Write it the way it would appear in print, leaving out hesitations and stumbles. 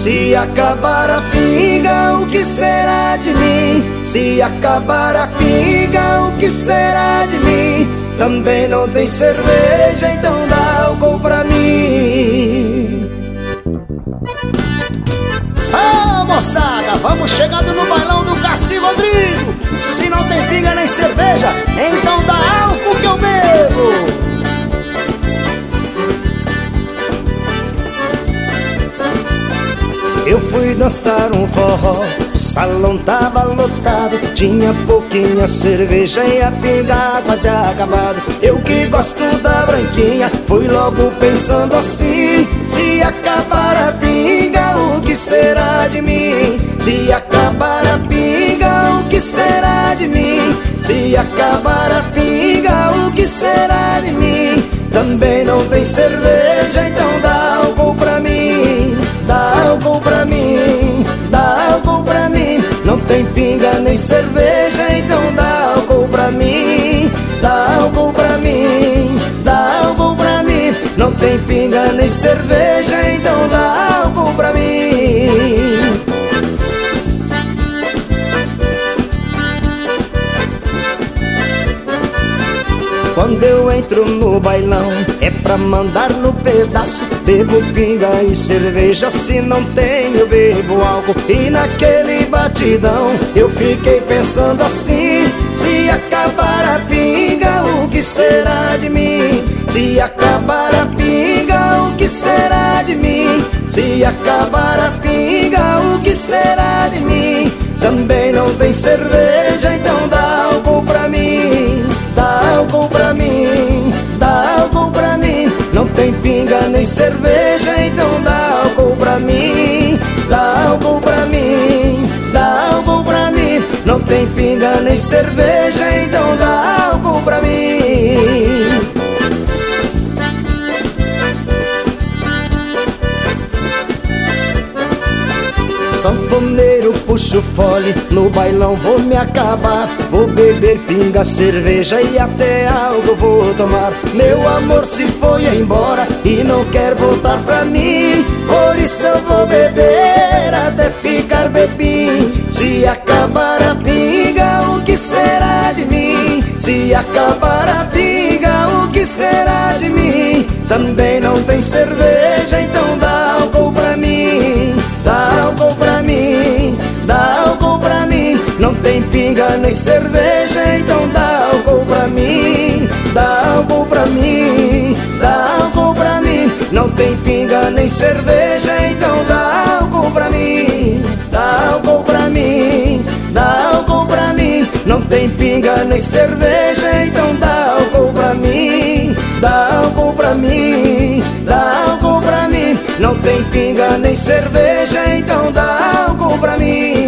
Se acabar a pinga, o que será de mim? Se acabar a pinga, o que será de mim? Também não tem cerveja, então dá álcool pra mim. Ah, moçada, vamos chegando no bailão do Cassi Rodrigo. Se não tem pinga nem cerveja, então dá álcool que eu bebo. Eu fui dançar um forró, o salão tava lotado, tinha pouquinha cerveja e a pinga quase acabado. Eu que gosto da branquinha, fui logo pensando assim: se acabar a pinga, o que será de mim? Se acabar a pinga, o que será de mim? Se acabar a pinga, o que será de mim? Também não tem cerveja, então dá álcool pra mim. Dá álcool pra mim, dá álcool pra mim. Não tem pinga nem cerveja, então dá álcool pra mim. Dá álcool pra mim, dá álcool pra mim. Não tem pinga nem cerveja, então dá álcool pra mim. Quando eu entro no bailão, é pra mandar no pedaço. Bebo pinga e cerveja, se não tenho, bebo álcool. E naquele batidão, eu fiquei pensando assim: se acabar a pinga, o que será de mim? Se acabar a pinga, o que será de mim? Se acabar a pinga, o que será de mim? Também não tem cerveja, então dá álcool pra mim. Dá álcool pra mim, dá álcool pra mim. Não tem pinga nem cerveja, então dá álcool pra mim. Dá álcool pra mim, dá álcool pra mim. Não tem pinga nem cerveja, então dá álcool pra mim. Sanfoneiro, puxo fole, no bailão vou me acabar. Vou beber pinga, cerveja e até algo vou tomar. Meu amor se foi embora e não quer voltar pra mim, por isso eu vou beber até ficar bebinho. Se acabar a pinga, o que será de mim? Se acabar a pinga, o que será de mim? Também não tem cerveja, então dá álcool pra mim. Dá álcool pra mim, dá álcool pra mim. Não tem pinga nem cerveja, então dá álcool pra mim. Dá álcool pra mim, dá álcool pra mim. Não tem pinga nem cerveja, então dá álcool pra mim. Dá álcool pra mim, dá álcool pra mim. Não tem pinga nem cerveja, então dá álcool pra mim. Dá álcool pra mim, dá álcool pra mim. Não tem pinga nem cerveja, então dá álcool pra mim.